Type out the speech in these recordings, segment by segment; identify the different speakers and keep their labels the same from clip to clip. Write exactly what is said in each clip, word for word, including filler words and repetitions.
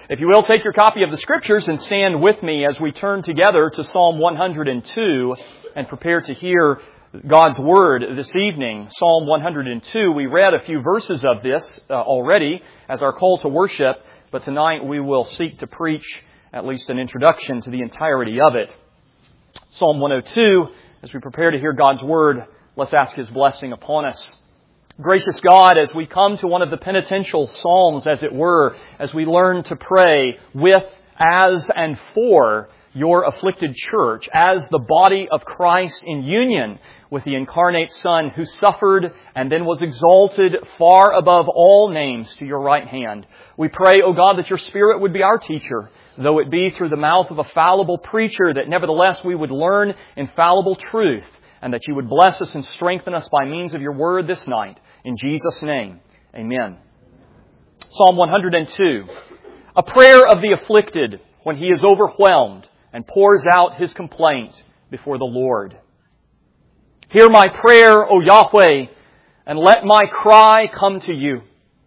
Speaker 1: If you will, take your copy of the Scriptures and stand with me as we turn together to Psalm one hundred two and prepare to hear God's Word this evening. Psalm one hundred two, we read a few verses of this uh, already as our call to worship, but tonight we will seek to preach at least an introduction to the entirety of it. Psalm one hundred two, as we prepare to hear God's Word, let's ask His blessing upon us. Gracious God, as we come to one of the penitential psalms, as it were, as we learn to pray with, as, and for Your afflicted church, as the body of Christ in union with the incarnate Son who suffered and then was exalted far above all names to Your right hand, we pray, O God, that Your Spirit would be our teacher, though it be through the mouth of a fallible preacher, that nevertheless we would learn infallible truth, and that You would bless us and strengthen us by means of Your Word this night. In Jesus' name, amen. Psalm one hundred two, a prayer of the afflicted when he is overwhelmed and pours out his complaint before the Lord. Hear my prayer, O Yahweh, and let my cry come to You.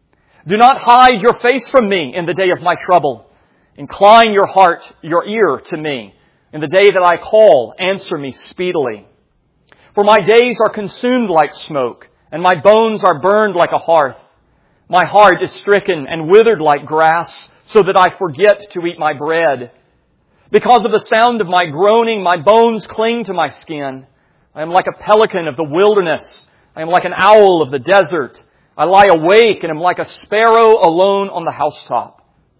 Speaker 1: Do not hide Your face from me in the day of my trouble. Incline Your heart, Your ear to me. In the day that I call, answer me speedily. For my days are consumed like smoke, and my bones are burned like a hearth. My heart is stricken and withered like grass, so that I forget to eat my bread. Because of the sound of my groaning, my bones cling to my skin. I am like a pelican of the wilderness. I am like an owl of the desert. I lie awake and am like a sparrow alone on the housetop.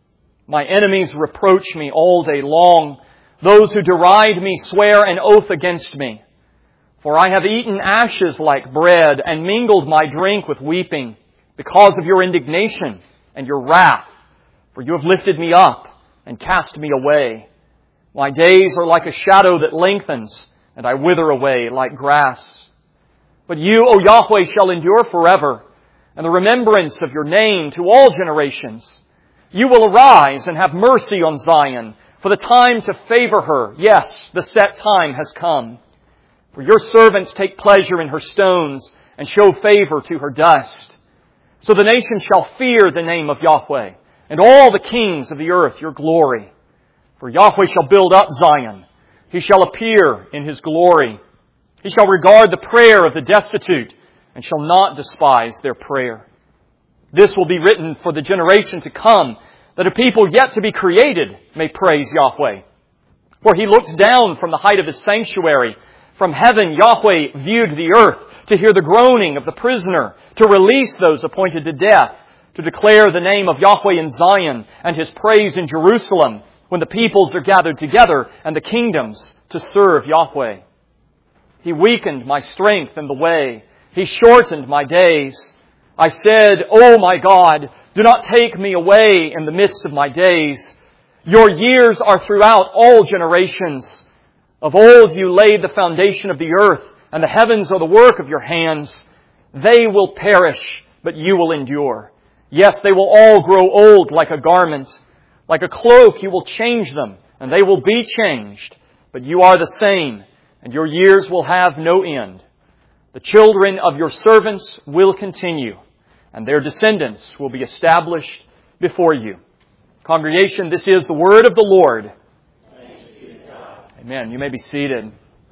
Speaker 1: My enemies reproach me all day long. Those who deride me swear an oath against me. For I have eaten ashes like bread and mingled my drink with weeping because of Your indignation and Your wrath. For You have lifted me up and cast me away. My days are like a shadow that lengthens, and I wither away like grass. But You, O Yahweh, shall endure forever, and the remembrance of Your name to all generations. You will arise and have mercy on Zion, for the time to favor her, yes, the set time has come. For Your servants take pleasure in her stones and show favor to her dust. So the nations shall fear the name of Yahweh, and all the kings of the earth Your glory. For Yahweh shall build up Zion. He shall appear in His glory. He shall regard the prayer of the destitute and shall not despise their prayer. This will be written for the generation to come, that a people yet to be created may praise Yahweh. For He looked down from the height of His sanctuary. From heaven, Yahweh viewed the earth to hear the groaning of the prisoner, to release those appointed to death, to declare the name of Yahweh in Zion and His praise in Jerusalem, when the peoples are gathered together and the kingdoms to serve Yahweh. He weakened my strength in the way. He shortened my days. I said, O my God, do not take me away in the midst of my days. Your years are throughout all generations. Of old You laid the foundation of the earth, and the heavens are the work of Your hands. They will perish, but You will endure. Yes, they will all grow old like a garment. Like a cloak You will change them, and they will be changed. But You are the same, and Your years will have no end. The children of Your servants will continue, and their descendants will be established before You. Congregation, this is the word of the Lord. Amen. You may be seated.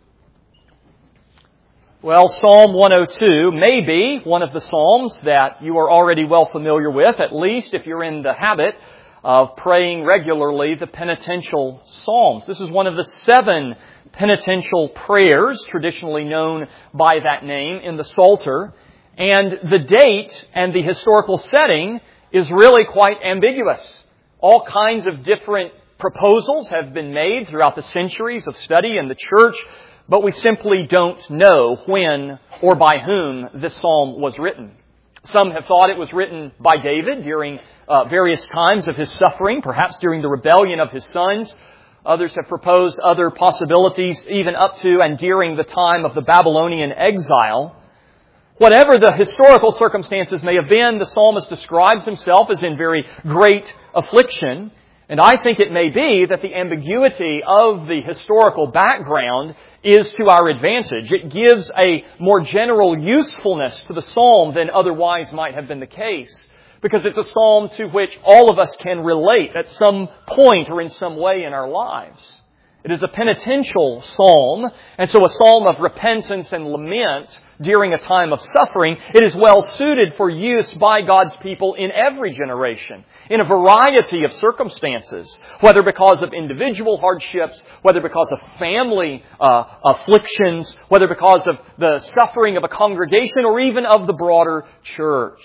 Speaker 1: Well, Psalm one hundred two may be one of the Psalms that you are already well familiar with, at least if you're in the habit of praying regularly the penitential Psalms. This is one of the seven penitential prayers traditionally known by that name in the Psalter. And the date and the historical setting is really quite ambiguous. All kinds of different proposals have been made throughout the centuries of study in the church, but we simply don't know when or by whom this psalm was written. Some have thought it was written by David during uh, various times of his suffering, perhaps during the rebellion of his sons. Others have proposed other possibilities, even up to and during the time of the Babylonian exile. Whatever the historical circumstances may have been, the psalmist describes himself as in very great affliction. And I think it may be that the ambiguity of the historical background is to our advantage. It gives a more general usefulness to the psalm than otherwise might have been the case. because it's a psalm to which all of us can relate at some point or in some way in our lives. It is a penitential psalm, and so a psalm of repentance and lament during a time of suffering. It is well suited for use by God's people in every generation, in a variety of circumstances, whether because of individual hardships, whether because of family uh, afflictions, whether because of the suffering of a congregation, or even of the broader church.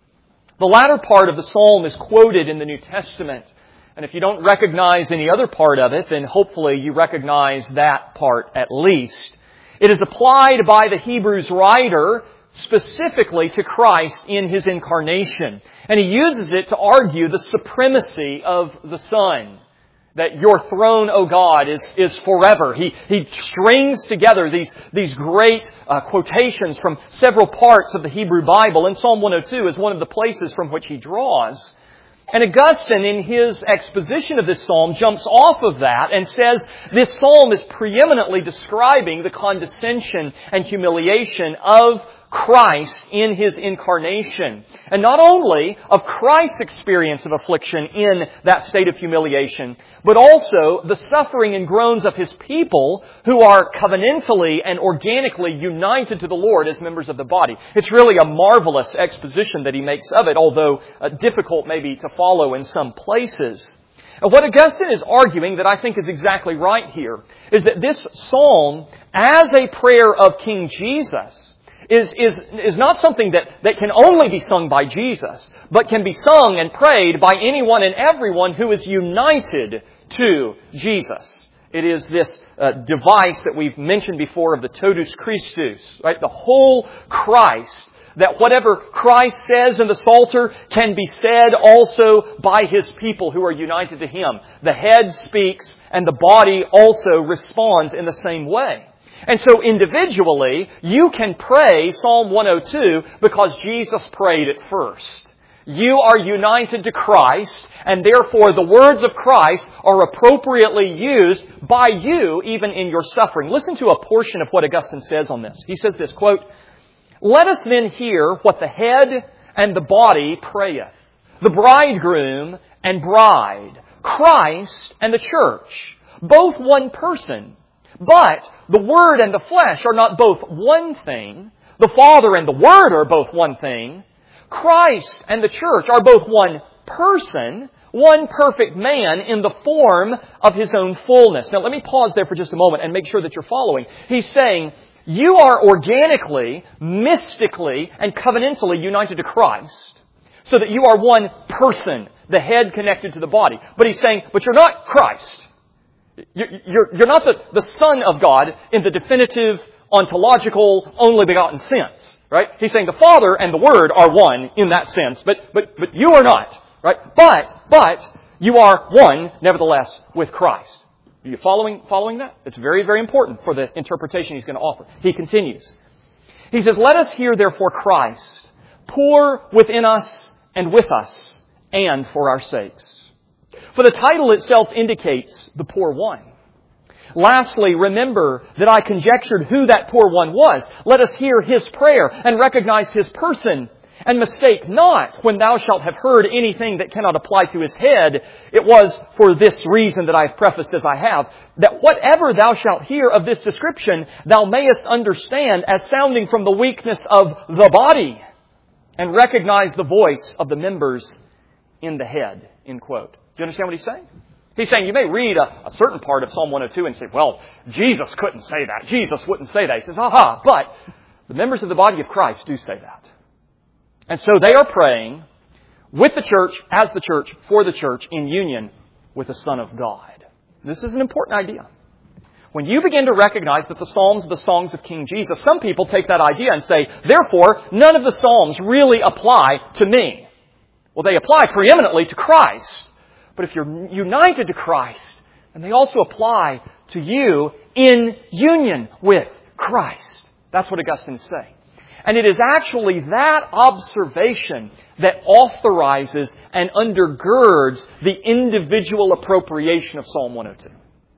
Speaker 1: The latter part of the psalm is quoted in the New Testament. And if you don't recognize any other part of it, then hopefully you recognize that part at least. It is applied by the Hebrews writer specifically to Christ in His incarnation. And he uses it to argue the supremacy of the Son. That your throne, O God, is, is forever. He, he strings together these, these great uh, quotations from several parts of the Hebrew Bible. And Psalm one oh two is one of the places from which he draws. And Augustine, in his exposition of this psalm, jumps off of that and says this psalm is preeminently describing the condescension and humiliation of Christ in His incarnation. And not only of Christ's experience of affliction in that state of humiliation, but also the suffering and groans of His people who are covenantally and organically united to the Lord as members of the body. It's really a marvelous exposition that he makes of it, although uh, difficult maybe to follow in some places. And what Augustine is arguing that I think is exactly right here is that this psalm, as a prayer of King Jesus, Is, is, is not something that, that can only be sung by Jesus, but can be sung and prayed by anyone and everyone who is united to Jesus. It is this uh, device that we've mentioned before of the totus Christus, right? The whole Christ, that whatever Christ says in the Psalter can be said also by His people who are united to Him. The head speaks and the body also responds in the same way. And so individually, you can pray Psalm one oh two because Jesus prayed it first. You are united to Christ, and therefore the words of Christ are appropriately used by you even in your suffering. Listen to a portion of what Augustine says on this. He says this, quote, "Let us then hear what the head and the body prayeth, the bridegroom and bride, Christ and the church, both one person. But the Word and the flesh are not both one thing. The Father and the Word are both one thing. Christ and the church are both one person, one perfect man in the form of His own fullness." Now let me pause there for just a moment and make sure that you're following. He's saying, you are organically, mystically, and covenantally united to Christ, so that you are one person, the head connected to the body. But he's saying, but you're not Christ. You're, you're not the, the Son of God in the definitive, ontological, only begotten sense, right? He's saying the Father and the Word are one in that sense, but, but, but you are not, right? But, but, you are one, nevertheless, with Christ. Are you following, following that? It's very, very important for the interpretation he's going to offer. He continues. He says, "Let us hear therefore Christ, pour within us and with us, and for our sakes." For the title itself indicates the poor one. Lastly, remember that I conjectured who that poor one was. Let us hear His prayer and recognize His person. And mistake not, when thou shalt have heard anything that cannot apply to His head, it was for this reason that I have prefaced as I have, that whatever thou shalt hear of this description, thou mayest understand as sounding from the weakness of the body, and recognize the voice of the members in the head. End quote. Do you understand what he's saying? He's saying you may read a, a certain part of Psalm one oh two and say, well, Jesus couldn't say that. Jesus wouldn't say that. He says, aha, but the members of the body of Christ do say that. And so they are praying with the church, as the church, for the church, in union with the Son of God. This is an important idea. When you begin to recognize that the Psalms are the songs of King Jesus, some people take that idea and say, therefore, none of the Psalms really apply to me. Well, they apply preeminently to Christ. But if you're united to Christ, then they also apply to you in union with Christ. That's what Augustine is saying. And it is actually that observation that authorizes and undergirds the individual appropriation of Psalm one oh two.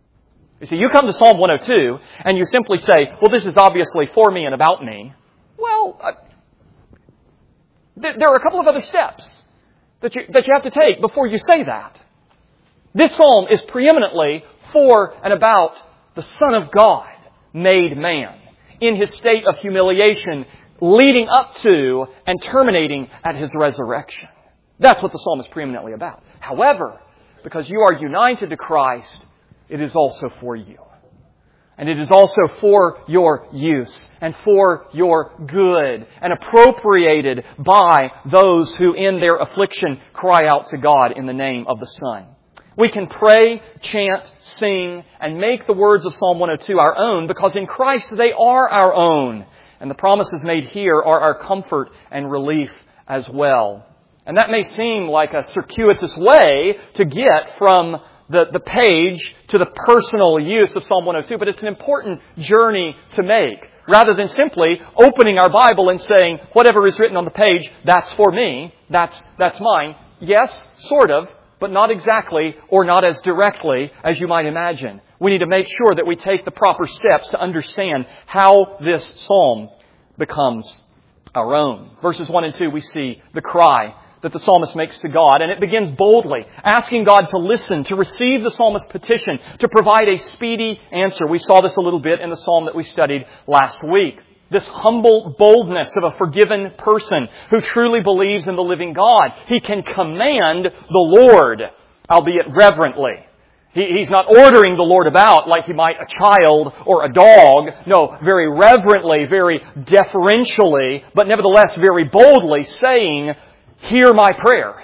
Speaker 1: You see, you come to Psalm one oh two and you simply say, well, this is obviously for me and about me. Well, uh, th- there are a couple of other steps. that you, that you have to take before you say that. This psalm is preeminently for and about the Son of God made man in His state of humiliation, leading up to and terminating at His resurrection. That's what the psalm is preeminently about. However, because you are united to Christ, it is also for you. And it is also for your use and for your good and appropriated by those who in their affliction cry out to God in the name of the Son. We can pray, chant, sing, and make the words of Psalm one oh two our own because in Christ they are our own. And the promises made here are our comfort and relief as well. And that may seem like a circuitous way to get from the, the page to the personal use of Psalm one oh two, but it's an important journey to make. Rather than simply opening our Bible and saying, whatever is written on the page, that's for me, that's, that's mine. Yes, sort of, but not exactly or not as directly as you might imagine. We need to make sure that we take the proper steps to understand how this psalm becomes our own. Verses one and two, we see the cry that the psalmist makes to God, and it begins boldly, asking God to listen, to receive the psalmist's petition, to provide a speedy answer. We saw this a little bit in the psalm that we studied last week. This humble boldness of a forgiven person who truly believes in the living God. He can command the Lord, albeit reverently. He, he's not ordering the Lord about like he might a child or a dog. No, very reverently, very deferentially, but nevertheless very boldly saying, hear my prayer.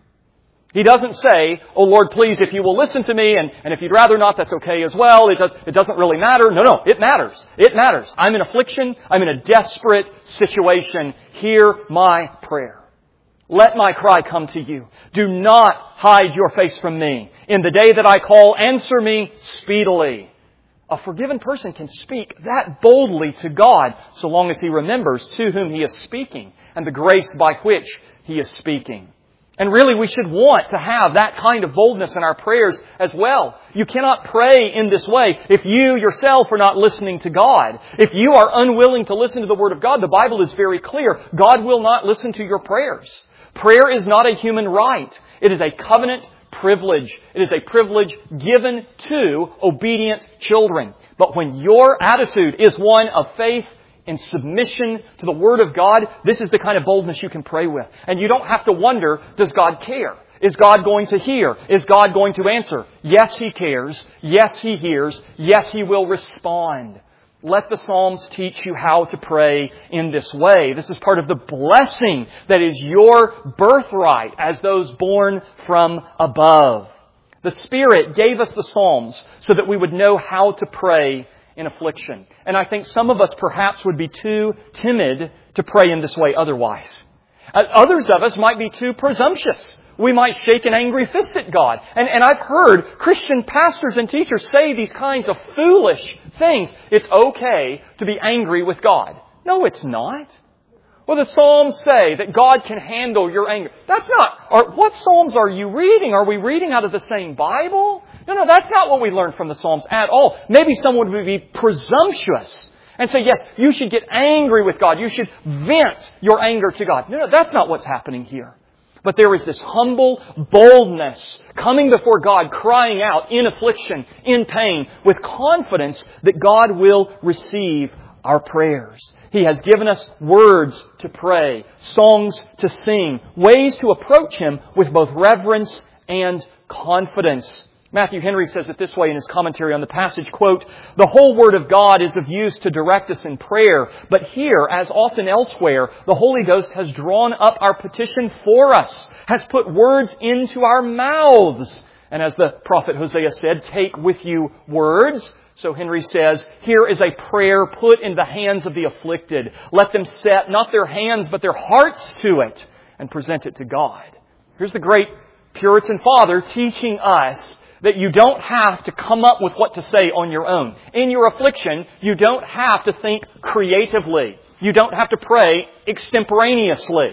Speaker 1: He doesn't say, oh Lord, please, if you will listen to me, and, and if you'd rather not, that's okay as well. It, does, it doesn't really matter. No, no, it matters. It matters. I'm in affliction. I'm in a desperate situation. Hear my prayer. Let my cry come to you. Do not hide your face from me. In the day that I call, answer me speedily. A forgiven person can speak that boldly to God so long as he remembers to whom he is speaking and the grace by which he is speaking. And really, we should want to have that kind of boldness in our prayers as well. You cannot pray in this way if you yourself are not listening to God. If you are unwilling to listen to the Word of God, the Bible is very clear. God will not listen to your prayers. Prayer is not a human right. It is a covenant privilege. It is a privilege given to obedient children. But when your attitude is one of faith, in submission to the Word of God, this is the kind of boldness you can pray with. And you don't have to wonder, does God care? Is God going to hear? Is God going to answer? Yes, He cares. Yes, He hears. Yes, He will respond. Let the Psalms teach you how to pray in this way. This is part of the blessing that is your birthright as those born from above. The Spirit gave us the Psalms so that we would know how to pray in affliction. And I think some of us perhaps would be too timid to pray in this way otherwise. Others of us might be too presumptuous. We might shake an angry fist at God. And, and I've heard Christian pastors and teachers say these kinds of foolish things. It's okay to be angry with God. No, it's not. Well, the Psalms say that God can handle your anger. That's not... Or what Psalms are you reading? Are we reading out of the same Bible? No, no, that's not what we learned from the Psalms at all. Maybe someone would be presumptuous and say, yes, you should get angry with God. You should vent your anger to God. No, no, that's not what's happening here. But there is this humble boldness coming before God, crying out in affliction, in pain, with confidence that God will receive our prayers. He has given us words to pray, songs to sing, ways to approach Him with both reverence and confidence. Matthew Henry says it this way in his commentary on the passage, quote, the whole Word of God is of use to direct us in prayer, but here, as often elsewhere, the Holy Ghost has drawn up our petition for us, has put words into our mouths. And as the prophet Hosea said, take with you words. So Henry says, here is a prayer put in the hands of the afflicted. Let them set not their hands but their hearts to it and present it to God. Here's the great Puritan father teaching us that you don't have to come up with what to say on your own. In your affliction, you don't have to think creatively. You don't have to pray extemporaneously.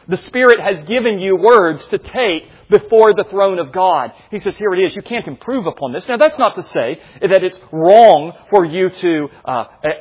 Speaker 1: The Spirit has given you words to take before the throne of God. He says, here it is. You can't improve upon this. Now, that's not to say that it's wrong for you to uh,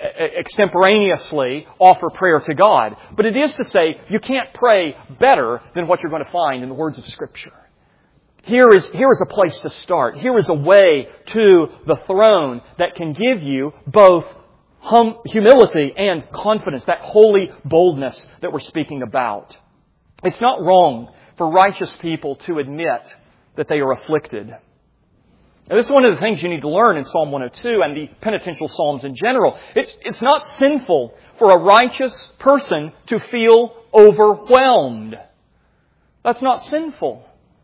Speaker 1: extemporaneously offer prayer to God. But it is to say you can't pray better than what you're going to find in the words of Scripture. Here is, here is a place to start. Here is a way to the throne that can give you both hum, humility and confidence, that holy boldness that we're speaking about. It's not wrong for righteous people to admit that they are afflicted. Now, this is one of the things you need to learn in Psalm one oh two and the penitential Psalms in general. It's, it's not sinful for a righteous person to feel overwhelmed. That's not sinful.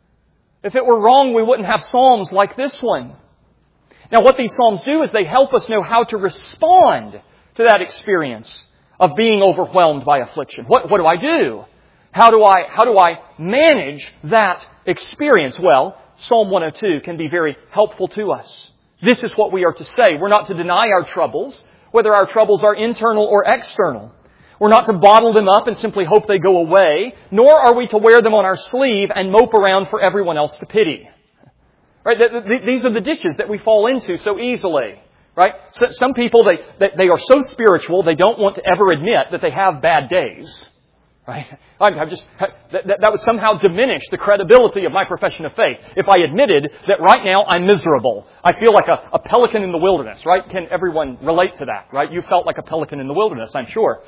Speaker 1: If it were wrong, we wouldn't have Psalms like this one. Now, what these Psalms do is they help us know how to respond to that experience of being overwhelmed by affliction. What, what do I do? How do I, how do I manage that experience? Well, Psalm one oh two can be very helpful to us. This is what we are to say. We're not to deny our troubles, whether our troubles are internal or external. We're not to bottle them up and simply hope they go away, nor are we to wear them on our sleeve and mope around for everyone else to pity. Right? These are the ditches that we fall into so easily. Right? Some people, they, they are so spiritual, they don't want to ever admit that they have bad days. Right? I've just, that, that would somehow diminish the credibility of my profession of faith. If I admitted that right now I'm miserable. I feel like a, a pelican in the wilderness, right? Can everyone relate to that, right? You felt like a pelican in the wilderness, I'm sure.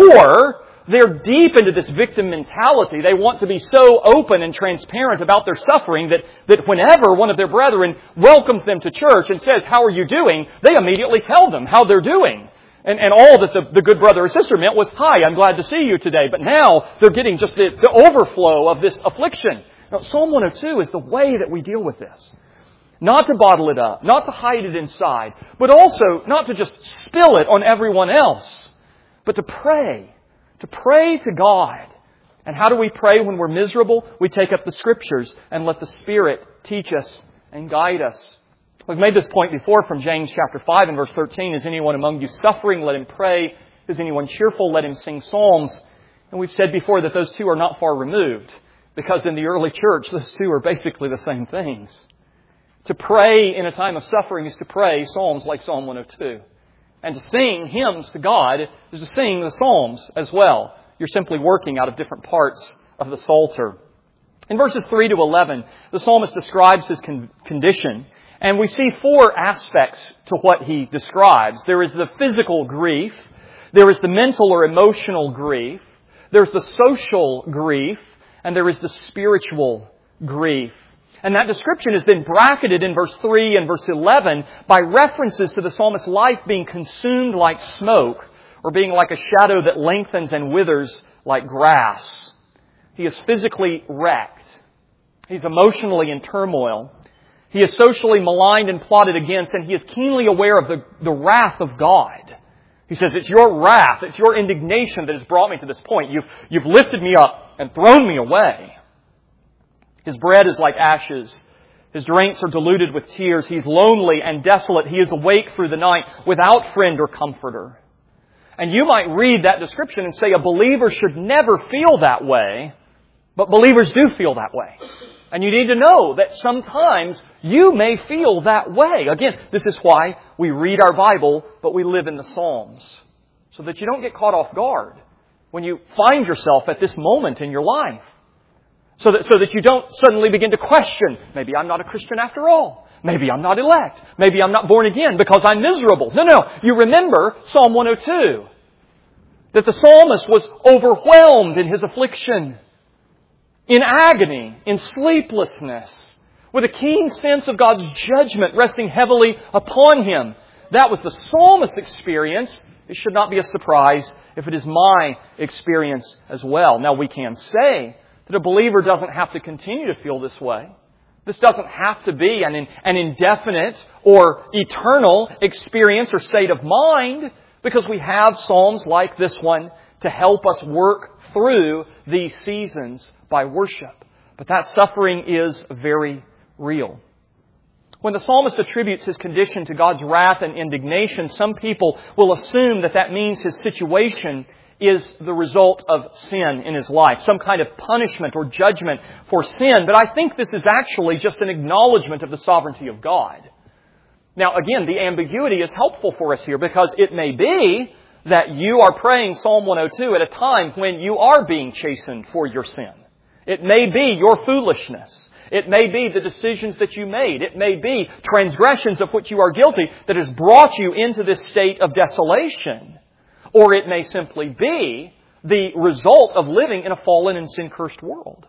Speaker 1: Or they're deep into this victim mentality. They want to be so open and transparent about their suffering that, that whenever one of their brethren welcomes them to church and says, how are you doing? They immediately tell them how they're doing. And, and all that the, the good brother or sister meant was, hi, I'm glad to see you today. But now they're getting just the, the overflow of this affliction. Now, Psalm one oh two is the way that we deal with this. Not to bottle it up, not to hide it inside, but also not to just spill it on everyone else, but to pray, to pray to God. And how do we pray when we're miserable? We take up the Scriptures and let the Spirit teach us and guide us. We've made this point before from James chapter five and verse thirteen. Is anyone among you suffering? Let him pray. Is anyone cheerful? Let him sing psalms. And we've said before that those two are not far removed, because in the early church, those two are basically the same things. To pray in a time of suffering is to pray psalms like Psalm one oh two. And to sing hymns to God is to sing the psalms as well. You're simply working out of different parts of the Psalter. In verses three to eleven, the psalmist describes his con- condition. And we see four aspects to what he describes. There is the physical grief. There is the mental or emotional grief. There's the social grief. And there is the spiritual grief. And that description is then bracketed in verse three and verse eleven by references to the psalmist's life being consumed like smoke, or being like a shadow that lengthens and withers like grass. He is physically wrecked. He's emotionally in turmoil. He is socially maligned and plotted against, and he is keenly aware of the, the wrath of God. He says, it's your wrath, it's your indignation that has brought me to this point. You've, you've lifted me up and thrown me away. His bread is like ashes. His drinks are diluted with tears. He's lonely and desolate. He is awake through the night without friend or comforter. And you might read that description and say a believer should never feel that way, but believers do feel that way. And you need to know that sometimes you may feel that way. Again, this is why we read our Bible, but we live in the Psalms. So that you don't get caught off guard when you find yourself at this moment in your life. So that, so that you don't suddenly begin to question, maybe I'm not a Christian after all. Maybe I'm not elect. Maybe I'm not born again because I'm miserable. No, no. You remember Psalm one oh two. That the psalmist was overwhelmed in his affliction. In agony, in sleeplessness, with a keen sense of God's judgment resting heavily upon him. That was the psalmist's experience. It should not be a surprise if it is my experience as well. Now, we can say that a believer doesn't have to continue to feel this way. This doesn't have to be an, an indefinite or eternal experience or state of mind, because we have psalms like this one to help us work through these seasons by worship. But that suffering is very real. When the psalmist attributes his condition to God's wrath and indignation, some people will assume that that means his situation is the result of sin in his life, some kind of punishment or judgment for sin. But I think this is actually just an acknowledgement of the sovereignty of God. Now, again, the ambiguity is helpful for us here because it may be that you are praying Psalm one oh two at a time when you are being chastened for your sin. It may be your foolishness. It may be the decisions that you made. It may be transgressions of which you are guilty that has brought you into this state of desolation. Or it may simply be the result of living in a fallen and sin-cursed world.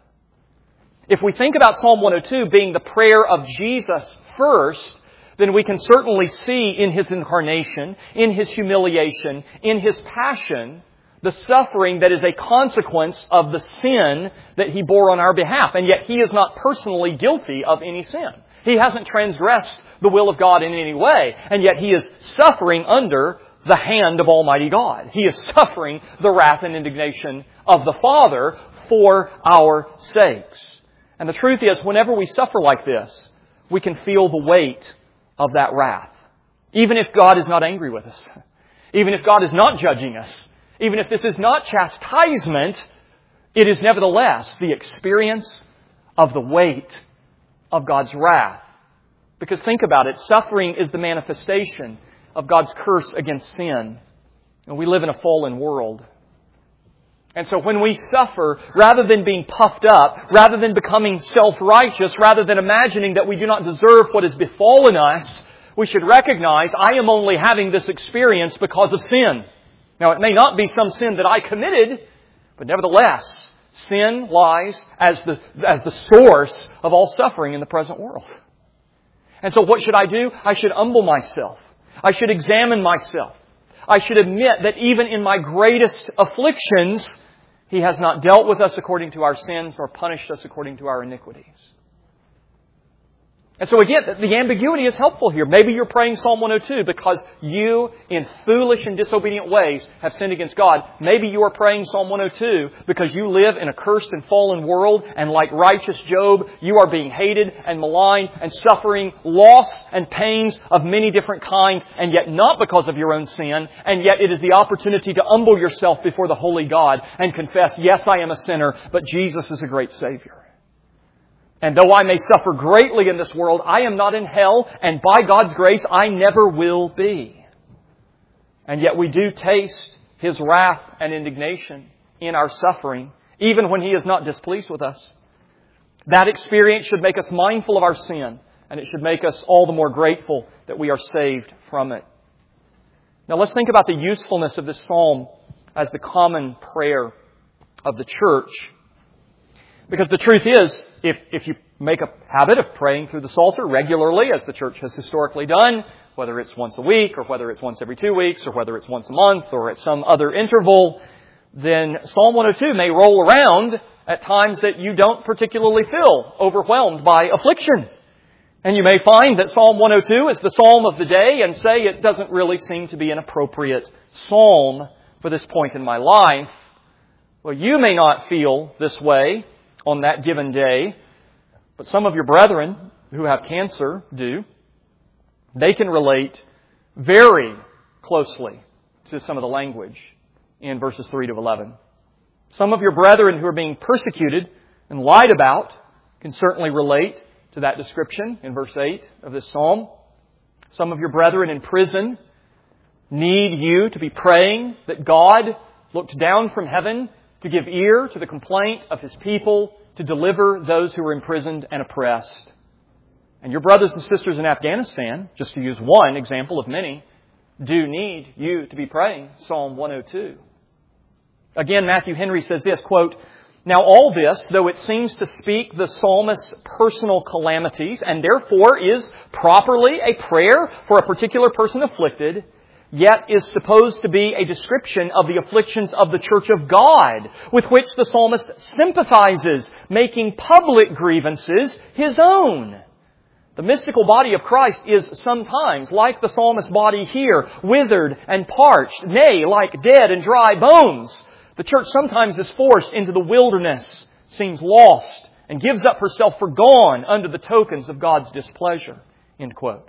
Speaker 1: If we think about Psalm one oh two being the prayer of Jesus first, then we can certainly see in His incarnation, in His humiliation, in His passion, the suffering that is a consequence of the sin that He bore on our behalf. And yet He is not personally guilty of any sin. He hasn't transgressed the will of God in any way. And yet He is suffering under the hand of Almighty God. He is suffering the wrath and indignation of the Father for our sakes. And the truth is, whenever we suffer like this, we can feel the weight of that wrath. Even if God is not angry with us. Even if God is not judging us. Even if this is not chastisement, it is nevertheless the experience of the weight of God's wrath. Because think about it, suffering is the manifestation of God's curse against sin. And we live in a fallen world. And so when we suffer, rather than being puffed up, rather than becoming self-righteous, rather than imagining that we do not deserve what has befallen us, we should recognize I am only having this experience because of sin. Now, it may not be some sin that I committed, but nevertheless, sin lies as the, as the source of all suffering in the present world. And so what should I do? I should humble myself. I should examine myself. I should admit that even in my greatest afflictions, He has not dealt with us according to our sins nor punished us according to our iniquities. And so again, the ambiguity is helpful here. Maybe you're praying Psalm one oh two because you, in foolish and disobedient ways, have sinned against God. Maybe you are praying Psalm one oh two because you live in a cursed and fallen world, and like righteous Job, you are being hated and maligned and suffering loss and pains of many different kinds, and yet not because of your own sin, and yet it is the opportunity to humble yourself before the holy God and confess, yes, I am a sinner, but Jesus is a great Savior. And though I may suffer greatly in this world, I am not in hell, and by God's grace, I never will be. And yet we do taste His wrath and indignation in our suffering, even when He is not displeased with us. That experience should make us mindful of our sin, and it should make us all the more grateful that we are saved from it. Now let's think about the usefulness of this psalm as the common prayer of the church. Because the truth is, if, if you make a habit of praying through the Psalter regularly, as the church has historically done, whether it's once a week, or whether it's once every two weeks, or whether it's once a month, or at some other interval, then Psalm one oh two may roll around at times that you don't particularly feel overwhelmed by affliction. And you may find that Psalm one oh two is the psalm of the day and say it doesn't really seem to be an appropriate psalm for this point in my life. Well, you may not feel this way on that given day, but some of your brethren who have cancer do. They can relate very closely to some of the language in verses three to eleven. Some of your brethren who are being persecuted and lied about can certainly relate to that description in verse eight of this psalm. Some of your brethren in prison need you to be praying that God looked down from heaven to give ear to the complaint of His people, to deliver those who are imprisoned and oppressed. And your brothers and sisters in Afghanistan, just to use one example of many, do need you to be praying Psalm one oh two. Again, Matthew Henry says this, quote, "Now all this, though it seems to speak the psalmist's personal calamities, and therefore is properly a prayer for a particular person afflicted, yet is supposed to be a description of the afflictions of the church of God, with which the psalmist sympathizes, making public grievances his own. The mystical body of Christ is sometimes, like the psalmist's body here, withered and parched, nay, like dead and dry bones. The church sometimes is forced into the wilderness, seems lost, and gives up herself for gone under the tokens of God's displeasure." End quote.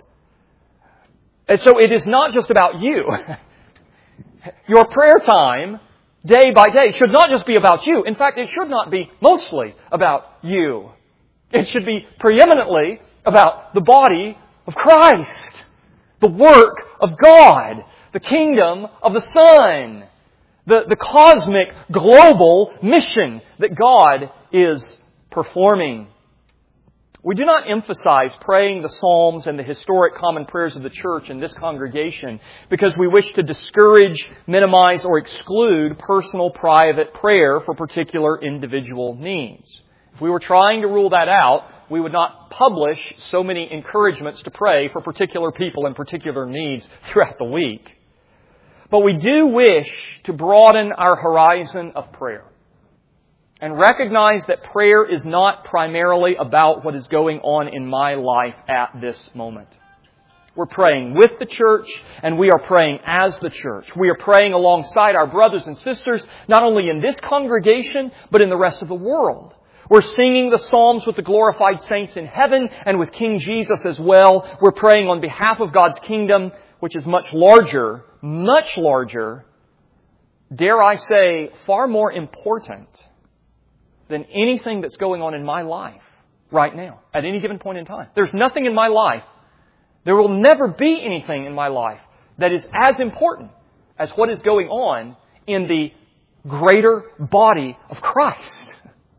Speaker 1: And so it is not just about you. Your prayer time day by day should not just be about you. In fact, it should not be mostly about you. It should be preeminently about the body of Christ, the work of God, the kingdom of the Son, the, the cosmic, global mission that God is performing. We do not emphasize praying the Psalms and the historic common prayers of the church in this congregation because we wish to discourage, minimize, or exclude personal, private prayer for particular individual needs. If we were trying to rule that out, we would not publish so many encouragements to pray for particular people and particular needs throughout the week. But we do wish to broaden our horizon of prayer and recognize that prayer is not primarily about what is going on in my life at this moment. We're praying with the church, and we are praying as the church. We are praying alongside our brothers and sisters, not only in this congregation, but in the rest of the world. We're singing the Psalms with the glorified saints in heaven and with King Jesus as well. We're praying on behalf of God's kingdom, which is much larger, much larger, dare I say, far more important than anything that's going on in my life right now, at any given point in time. There's nothing in my life, there will never be anything in my life that is as important as what is going on in the greater body of Christ.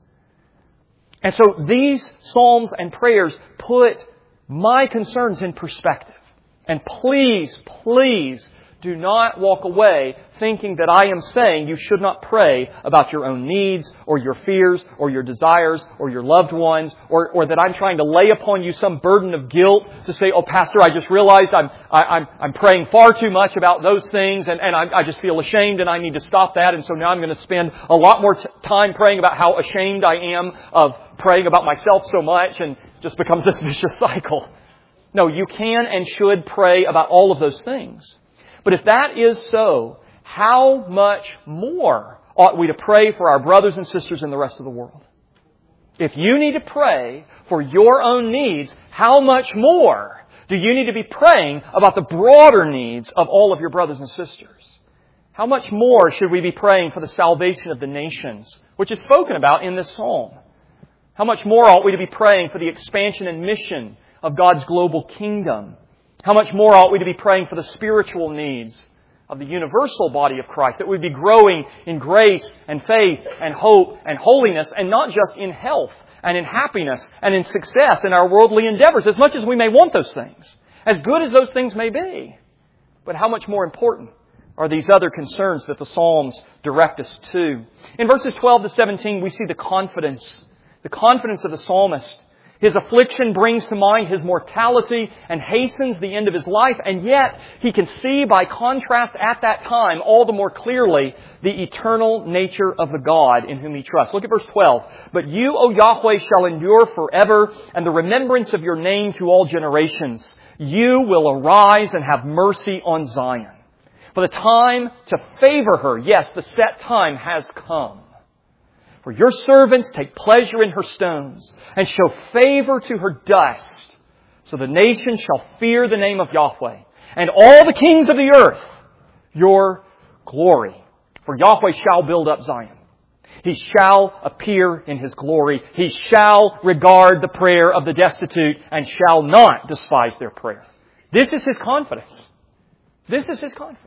Speaker 1: And so these psalms and prayers put my concerns in perspective. And please, please do not walk away thinking that I am saying you should not pray about your own needs or your fears or your desires or your loved ones, or, or that I'm trying to lay upon you some burden of guilt to say, oh, Pastor, I just realized I'm, I, I'm, I'm praying far too much about those things and, and I, I just feel ashamed and I need to stop that. And so now I'm going to spend a lot more t- time praying about how ashamed I am of praying about myself so much, and just becomes this vicious cycle. No, you can and should pray about all of those things. But if that is so, how much more ought we to pray for our brothers and sisters in the rest of the world? If you need to pray for your own needs, how much more do you need to be praying about the broader needs of all of your brothers and sisters? How much more should we be praying for the salvation of the nations, which is spoken about in this psalm? How much more ought we to be praying for the expansion and mission of God's global kingdom? How much more ought we to be praying for the spiritual needs of the universal body of Christ, that we'd be growing in grace and faith and hope and holiness, and not just in health and in happiness and in success in our worldly endeavors, as much as we may want those things, as good as those things may be. But how much more important are these other concerns that the Psalms direct us to? In verses twelve to seventeen, we see the confidence, the confidence of the psalmist. His affliction brings to mind his mortality and hastens the end of his life, and yet he can see by contrast at that time all the more clearly the eternal nature of the God in whom he trusts. Look at verse twelve. But you, O Yahweh, shall endure forever, and the remembrance of your name to all generations. You will arise and have mercy on Zion. For the time to favor her, yes, the set time has come. For your servants take pleasure in her stones, and show favor to her dust. So the nations shall fear the name of Yahweh, and all the kings of the earth your glory. For Yahweh shall build up Zion. He shall appear in His glory. He shall regard the prayer of the destitute, and shall not despise their prayer. This is His confidence. This is His confidence.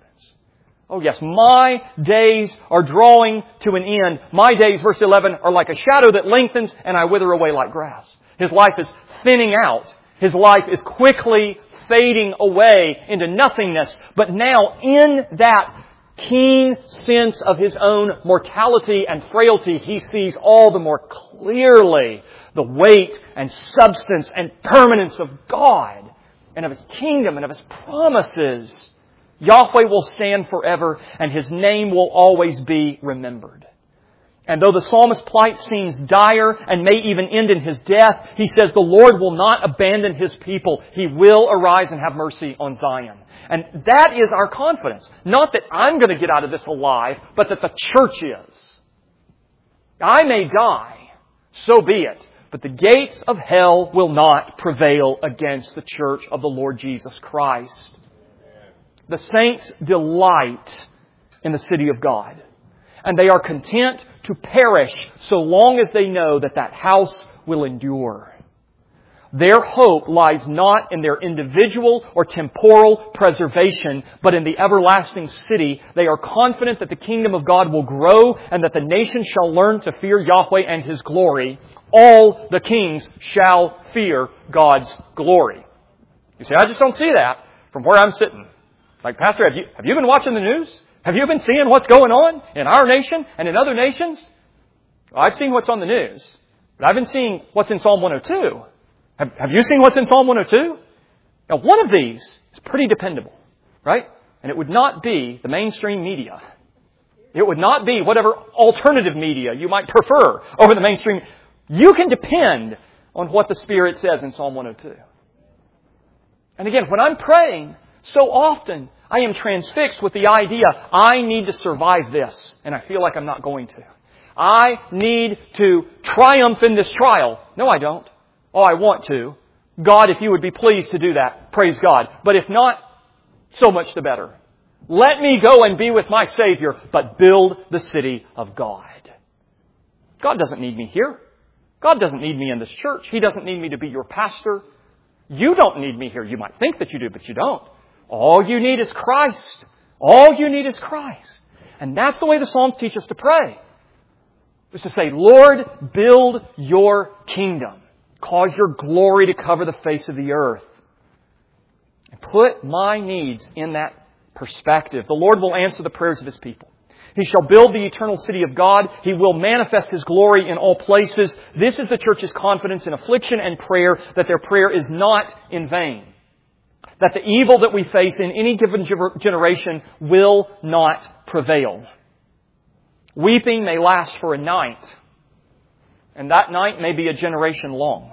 Speaker 1: Oh yes, my days are drawing to an end. My days, verse eleven, are like a shadow that lengthens, and I wither away like grass. His life is thinning out. His life is quickly fading away into nothingness. But now, in that keen sense of his own mortality and frailty, he sees all the more clearly the weight and substance and permanence of God and of His kingdom and of His promises. Yahweh will stand forever, and His name will always be remembered. And though the psalmist's plight seems dire and may even end in his death, he says the Lord will not abandon His people. He will arise and have mercy on Zion. And that is our confidence. Not that I'm going to get out of this alive, but that the church is. I may die, so be it. But the gates of hell will not prevail against the church of the Lord Jesus Christ. The saints delight in the city of God. and they are content to perish so long as they know that that house will endure. Their hope lies not in their individual or temporal preservation, but in the everlasting city. They are confident that the kingdom of God will grow and that the nations shall learn to fear Yahweh and His glory. All the kings shall fear God's glory. You see, I just don't see that from where I'm sitting. Like, Pastor, have you, have you been watching the news? Have you been seeing what's going on in our nation and in other nations? Well, I've seen what's on the news, but I've been seeing what's in Psalm one oh two. Have, have you seen what's in Psalm one oh two? Now, one of these is pretty dependable, right? And it would not be the mainstream media. It would not be whatever alternative media you might prefer over the mainstream. You can depend on what the Spirit says in Psalm one oh two. And again, when I'm praying, so often I am transfixed with the idea, I need to survive this, and I feel like I'm not going to. I need to triumph in this trial. No, I don't. Oh, I want to. God, if you would be pleased to do that, praise God. But if not, so much the better. Let me go and be with my Savior, but build the city of God. God doesn't need me here. God doesn't need me in this church. He doesn't need me to be your pastor. You don't need me here. You might think that you do, but you don't. All you need is Christ. All you need is Christ. And that's the way the Psalms teach us to pray. It's to say, Lord, build your kingdom. Cause your glory to cover the face of the earth. And put my needs in that perspective. The Lord will answer the prayers of His people. He shall build the eternal city of God. He will manifest His glory in all places. This is the church's confidence in affliction and prayer, that their prayer is not in vain. That the evil that we face in any given generation will not prevail. Weeping may last for a night, and that night may be a generation long.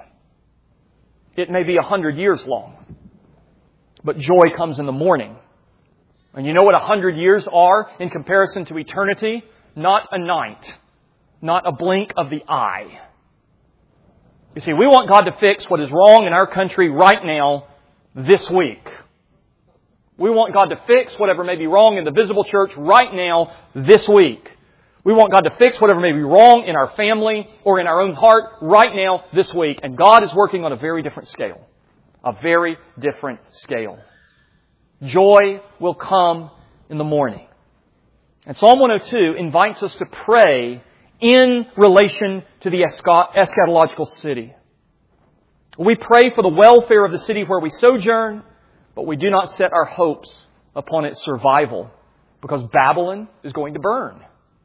Speaker 1: It may be a hundred years long. But joy comes in the morning. And you know what a hundred years are in comparison to eternity? Not a night. Not a blink of the eye. You see, we want God to fix what is wrong in our country right now, this week. We want God to fix whatever may be wrong in the visible church right now, this week. We want God to fix whatever may be wrong in our family or in our own heart right now, this week. And God is working on a very different scale. A very different scale. Joy will come in the morning. And Psalm one oh two invites us to pray in relation to the eschatological city. We pray for the welfare of the city where we sojourn, but we do not set our hopes upon its survival, because Babylon is going to burn.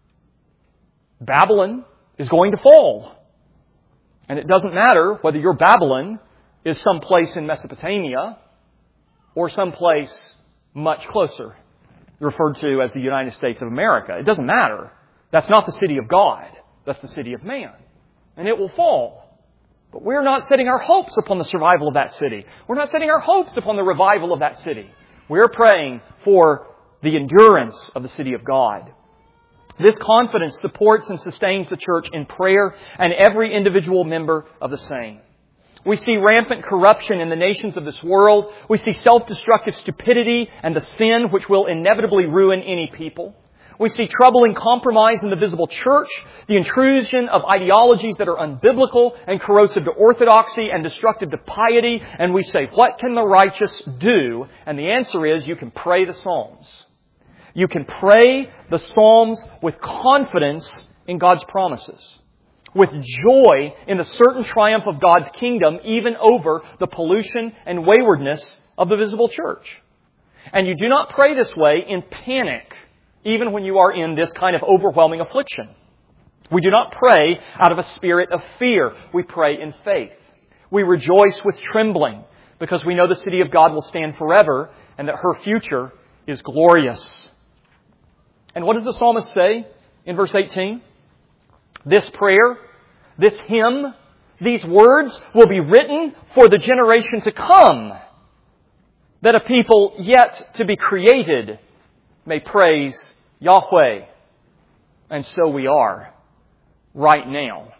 Speaker 1: Babylon is going to fall. And it doesn't matter whether your Babylon is someplace in Mesopotamia or someplace much closer, referred to as the United States of America. It doesn't matter. That's not the city of God. That's the city of man. And it will fall. But we're not setting our hopes upon the survival of that city. We're not setting our hopes upon the revival of that city. We're praying for the endurance of the city of God. This confidence supports and sustains the church in prayer and every individual member of the same. We see rampant corruption in the nations of this world. We see self-destructive stupidity and the sin which will inevitably ruin any people. We see troubling compromise in the visible church, the intrusion of ideologies that are unbiblical and corrosive to orthodoxy and destructive to piety. And we say, what can the righteous do? And the answer is, you can pray the Psalms. You can pray the Psalms with confidence in God's promises. With joy in the certain triumph of God's kingdom, even over the pollution and waywardness of the visible church. And you do not pray this way in panic, even when you are in this kind of overwhelming affliction. We do not pray out of a spirit of fear. We pray in faith. We rejoice with trembling, because we know the city of God will stand forever and that her future is glorious. And what does the psalmist say in verse eighteen? This prayer, this hymn, these words will be written for the generation to come, that a people yet to be created may praise Yahweh. And so we are right now.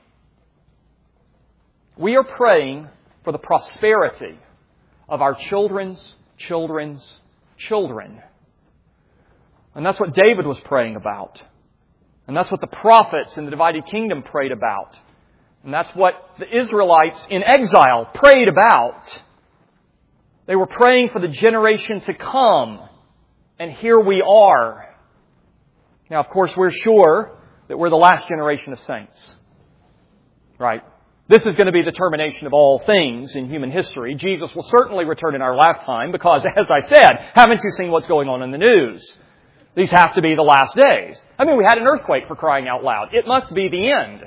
Speaker 1: We are praying for the prosperity of our children's children's children. And that's what David was praying about. And that's what the prophets in the divided kingdom prayed about. And that's what the Israelites in exile prayed about. They were praying for the generation to come. And here we are. Now, of course, we're sure that we're the last generation of saints. Right? This is going to be the termination of all things in human history. Jesus will certainly return in our lifetime because, as I said, haven't you seen what's going on in the news? These have to be the last days. I mean, we had an earthquake, for crying out loud. It must be the end.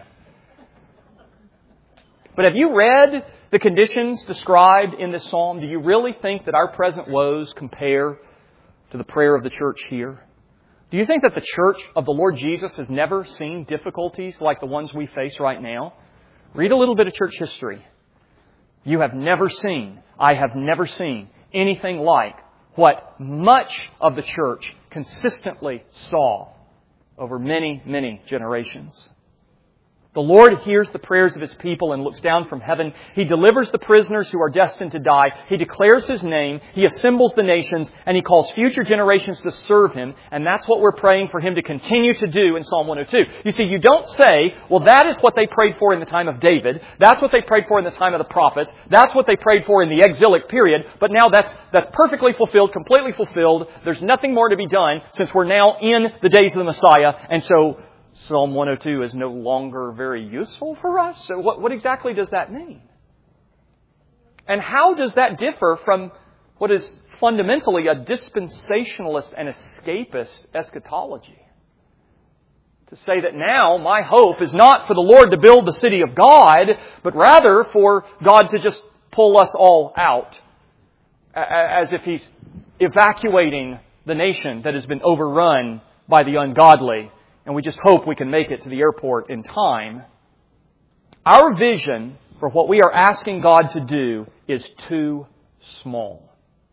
Speaker 1: But have you read the conditions described in this psalm? Do you really think that our present woes compare to the prayer of the church here? Do you think that the church of the Lord Jesus has never seen difficulties like the ones we face right now? Read a little bit of church history. You have never seen, I have never seen anything like what much of the church consistently saw over many, many generations. The Lord hears the prayers of His people and looks down from heaven. He delivers the prisoners who are destined to die. He declares His name. He assembles the nations, and He calls future generations to serve Him. And that's what we're praying for Him to continue to do in Psalm one oh two. You see, you don't say, well, that is what they prayed for in the time of David. That's what they prayed for in the time of the prophets. That's what they prayed for in the exilic period. But now that's, that's perfectly fulfilled, completely fulfilled. There's nothing more to be done since we're now in the days of the Messiah. And so Psalm one oh two is no longer very useful for us? So what, what exactly does that mean? And how does that differ from what is fundamentally a dispensationalist and escapist eschatology? To say that now my hope is not for the Lord to build the city of God, but rather for God to just pull us all out, as if He's evacuating the nation that has been overrun by the ungodly. And we just hope we can make it to the airport in time. Our vision for what we are asking God to do is too small.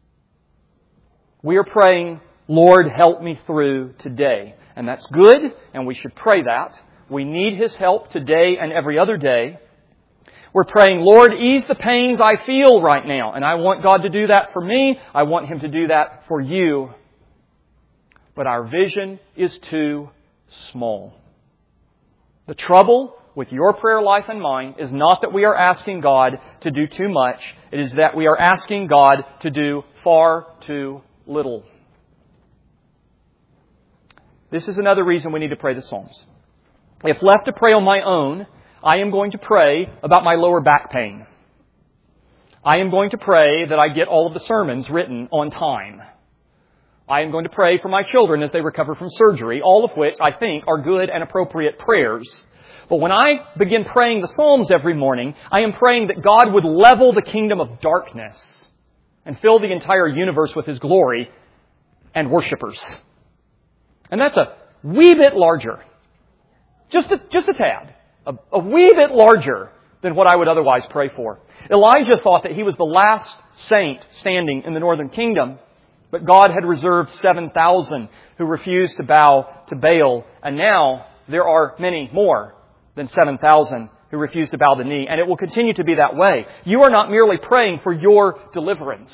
Speaker 1: We are praying, Lord, help me through today. And that's good, and we should pray that. We need His help today and every other day. We're praying, Lord, ease the pains I feel right now. And I want God to do that for me. I want Him to do that for you. But our vision is too small. The trouble with your prayer life and mine is not that we are asking God to do too much. It is that we are asking God to do far too little. This is another reason we need to pray the Psalms. If left to pray on my own, I am going to pray about my lower back pain. I am going to pray that I get all of the sermons written on time. I am going to pray for my children as they recover from surgery, all of which I think are good and appropriate prayers. But when I begin praying the Psalms every morning, I am praying that God would level the kingdom of darkness and fill the entire universe with His glory and worshipers. And that's a wee bit larger, just a, just a tad, a, a wee bit larger than what I would otherwise pray for. Elijah thought that he was the last saint standing in the northern kingdom. But God had reserved seven thousand who refused to bow to Baal. And now there are many more than seven thousand who refuse to bow the knee. And it will continue to be that way. You are not merely praying for your deliverance.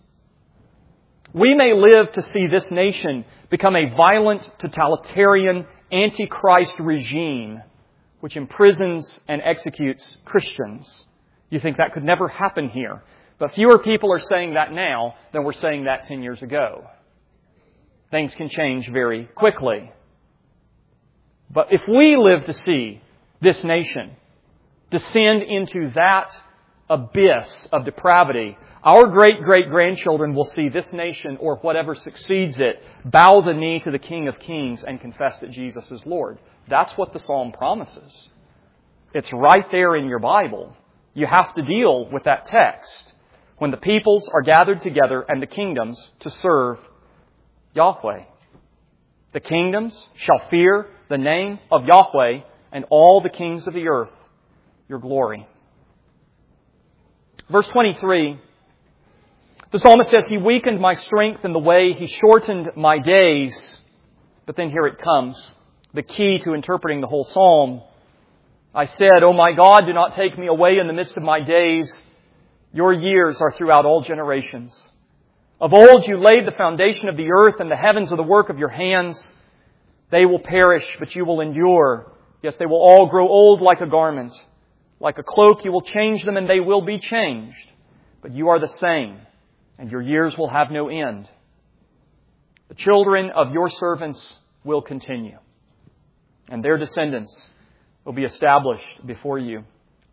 Speaker 1: We may live to see this nation become a violent, totalitarian, antichrist regime which imprisons and executes Christians. You think that could never happen here. But fewer people are saying that now than were saying that ten years ago. Things can change very quickly. But if we live to see this nation descend into that abyss of depravity, our great-great-grandchildren will see this nation, or whatever succeeds it, bow the knee to the King of Kings and confess that Jesus is Lord. That's what the Psalm promises. It's right there in your Bible. You have to deal with that text. When the peoples are gathered together and the kingdoms to serve Yahweh. The kingdoms shall fear the name of Yahweh, and all the kings of the earth your glory. Verse twenty-three, the psalmist says, He weakened my strength in the way, He shortened my days. But then here it comes, the key to interpreting the whole psalm. I said, O my God, do not take me away in the midst of my days. Your years are throughout all generations. Of old you laid the foundation of the earth, and the heavens are the work of your hands. They will perish, but you will endure. Yes, they will all grow old like a garment. Like a cloak, you will change them, and they will be changed. But you are the same, and your years will have no end. The children of your servants will continue, and their descendants will be established before you.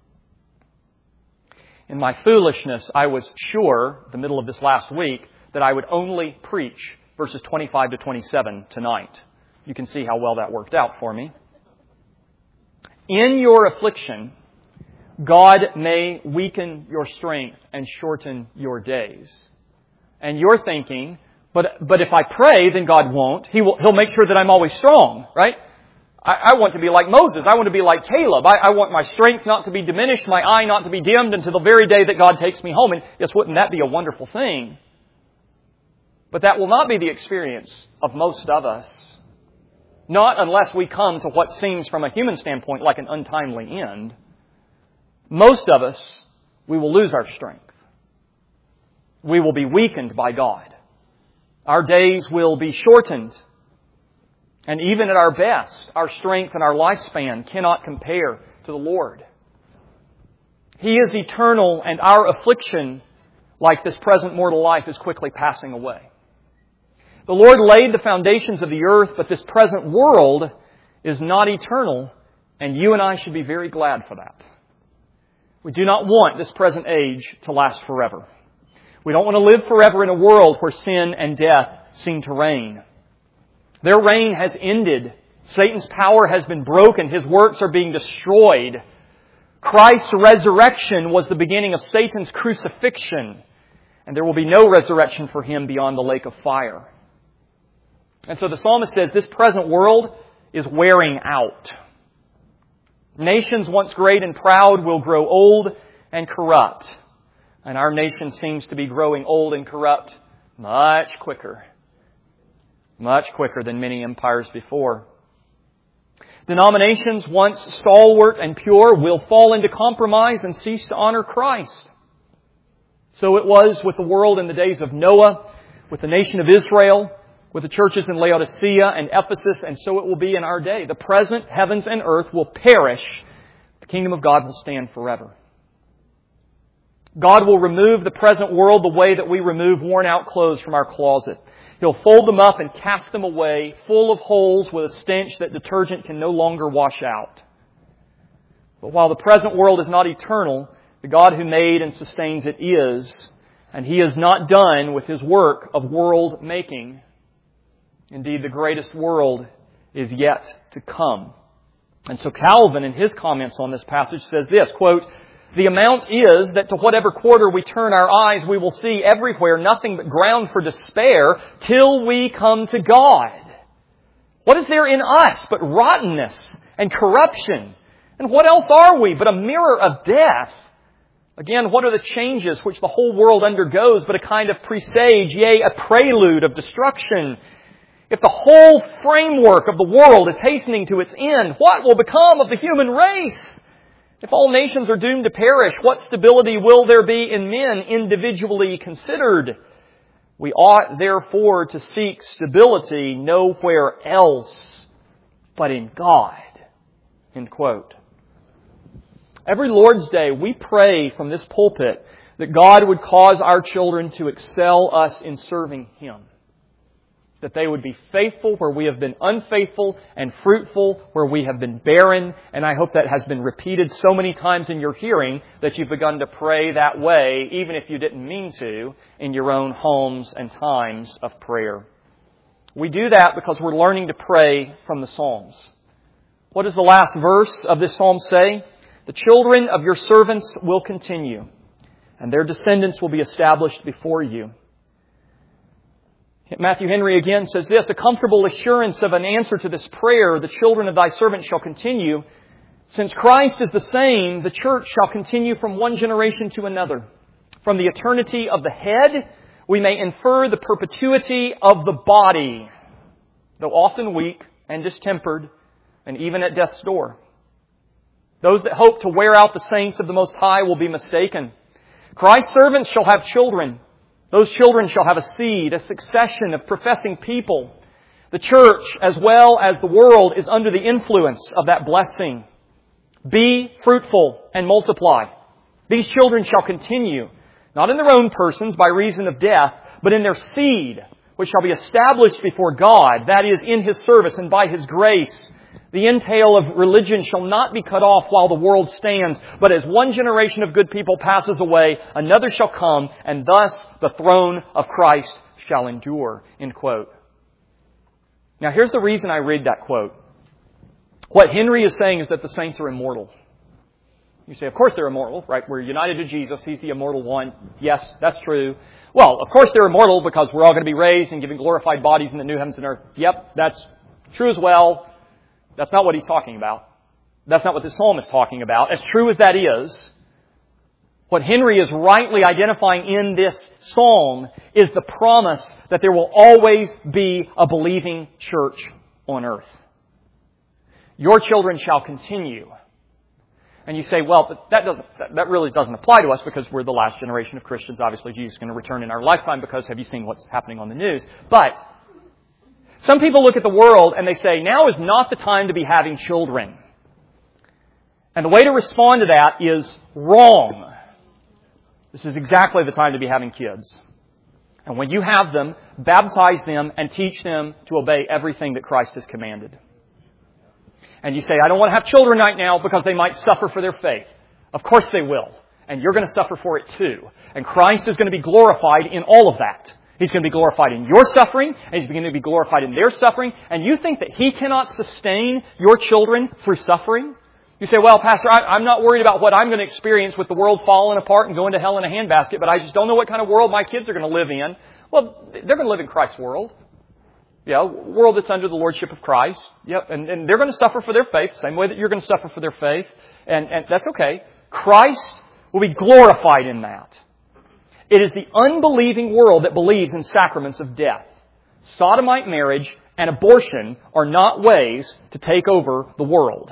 Speaker 1: In my foolishness, I was sure, the middle of this last week, that I would only preach verses twenty-five to twenty-seven tonight. You can see how well that worked out for me. In your affliction, God may weaken your strength and shorten your days. And you're thinking, but but if I pray, then God won't. He will, He'll make sure that I'm always strong, right? I, I want to be like Moses. I want to be like Caleb. I, I want my strength not to be diminished, my eye not to be dimmed until the very day that God takes me home. And yes, wouldn't that be a wonderful thing? But that will not be the experience of most of us. Not unless we come to what seems from a human standpoint like an untimely end. Most of us, we will lose our strength. We will be weakened by God. Our days will be shortened. And even at our best, our strength and our lifespan cannot compare to the Lord. He is eternal, and our affliction, like this present mortal life, is quickly passing away. The Lord laid the foundations of the earth, but this present world is not eternal, and you and I should be very glad for that. We do not want this present age to last forever. We don't want to live forever in a world where sin and death seem to reign. Their reign has ended. Satan's power has been broken. His works are being destroyed. Christ's resurrection was the beginning of Satan's crucifixion, and there will be no resurrection for him beyond the lake of fire. And so the psalmist says this present world is wearing out. Nations once great and proud will grow old and corrupt. And our nation seems to be growing old and corrupt much quicker. Much quicker than many empires before. Denominations once stalwart and pure will fall into compromise and cease to honor Christ. So it was with the world in the days of Noah, with the nation of Israel, with the churches in Laodicea and Ephesus, and so it will be in our day. The present heavens and earth will perish. The kingdom of God will stand forever. God will remove the present world the way that we remove worn-out clothes from our closet. He'll fold them up and cast them away, full of holes with a stench that detergent can no longer wash out. But while the present world is not eternal, the God who made and sustains it is, and He is not done with His work of world making. Indeed, the greatest world is yet to come. And so Calvin, in his comments on this passage, says this, quote, "The amount is that to whatever quarter we turn our eyes, we will see everywhere nothing but ground for despair till we come to God. What is there in us but rottenness and corruption? And what else are we but a mirror of death? Again, what are the changes which the whole world undergoes but a kind of presage, yea, a prelude of destruction? If the whole framework of the world is hastening to its end, what will become of the human race? If all nations are doomed to perish, what stability will there be in men individually considered? We ought therefore to seek stability nowhere else but in God." End quote. Every Lord's Day we pray from this pulpit that God would cause our children to excel us in serving Him. That they would be faithful where we have been unfaithful and fruitful where we have been barren. And I hope that has been repeated so many times in your hearing that you've begun to pray that way, even if you didn't mean to, in your own homes and times of prayer. We do that because we're learning to pray from the Psalms. What does the last verse of this psalm say? "The children of your servants will continue, and their descendants will be established before you." Matthew Henry again says this, "A comfortable assurance of an answer to this prayer, the children of thy servant shall continue. Since Christ is the same, the church shall continue from one generation to another. From the eternity of the head, we may infer the perpetuity of the body, though often weak and distempered, and even at death's door. Those that hope to wear out the saints of the Most High will be mistaken. Christ's servants shall have children. Those children shall have a seed, a succession of professing people. The church, as well as the world, is under the influence of that blessing. Be fruitful and multiply. These children shall continue, not in their own persons by reason of death, but in their seed, which shall be established before God, that is, in His service and by His grace. The entail of religion shall not be cut off while the world stands, but as one generation of good people passes away, another shall come, and thus the throne of Christ shall endure. End quote. Now here's the reason I read that quote. What Henry is saying is that the saints are immortal. You say, of course they're immortal, right? We're united to Jesus. He's the immortal one. Yes, that's true. Well, of course they're immortal because we're all going to be raised and given glorified bodies in the new heavens and earth. Yep, that's true as well. That's not what he's talking about. That's not what this psalm is talking about. As true as that is, what Henry is rightly identifying in this psalm is the promise that there will always be a believing church on earth. Your children shall continue. And you say, well, that doesn't, that really doesn't apply to us because we're the last generation of Christians. Obviously, Jesus is going to return in our lifetime because have you seen what's happening on the news? But some people look at the world and they say, now is not the time to be having children. And the way to respond to that is wrong. This is exactly the time to be having kids. And when you have them, baptize them and teach them to obey everything that Christ has commanded. And you say, I don't want to have children right now because they might suffer for their faith. Of course they will. And you're going to suffer for it too. And Christ is going to be glorified in all of that. He's going to be glorified in your suffering, and He's going to be glorified in their suffering. And you think that He cannot sustain your children through suffering? You say, well, Pastor, I, I'm not worried about what I'm going to experience with the world falling apart and going to hell in a handbasket, but I just don't know what kind of world my kids are going to live in. Well, they're going to live in Christ's world. Yeah, world that's under the lordship of Christ. Yep, and, and they're going to suffer for their faith, same way that you're going to suffer for their faith. And, and that's okay. Christ will be glorified in that. It is the unbelieving world that believes in sacraments of death. Sodomite marriage and abortion are not ways to take over the world.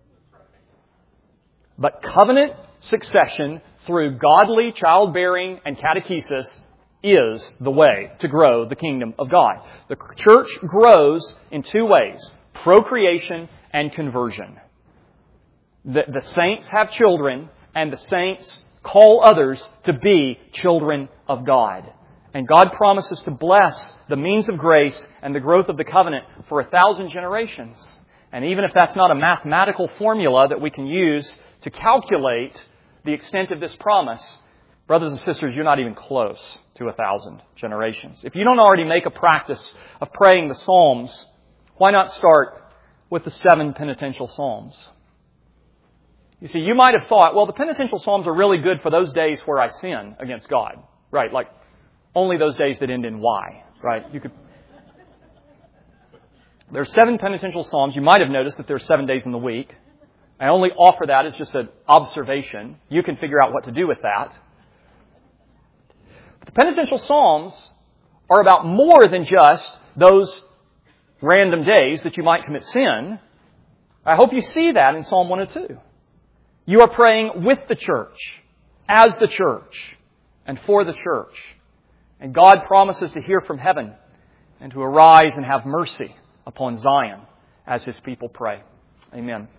Speaker 1: But covenant succession through godly childbearing and catechesis is the way to grow the kingdom of God. The church grows in two ways, procreation and conversion. The, the saints have children, and the saints call others to be children of God. And God promises to bless the means of grace and the growth of the covenant for a thousand generations. And even if that's not a mathematical formula that we can use to calculate the extent of this promise, brothers and sisters, you're not even close to a thousand generations. If you don't already make a practice of praying the Psalms, why not start with the seven penitential Psalms? You see, you might have thought, well, the penitential Psalms are really good for those days where I sin against God. Right, like only those days that end in Y. Right? You could. There are seven penitential Psalms. You might have noticed that there are seven days in the week. I only offer that as just an observation. You can figure out what to do with that. But the penitential Psalms are about more than just those random days that you might commit sin. I hope you see that in Psalm one oh two. You are praying with the church, as the church, and for the church. And God promises to hear from heaven and to arise and have mercy upon Zion as His people pray. Amen.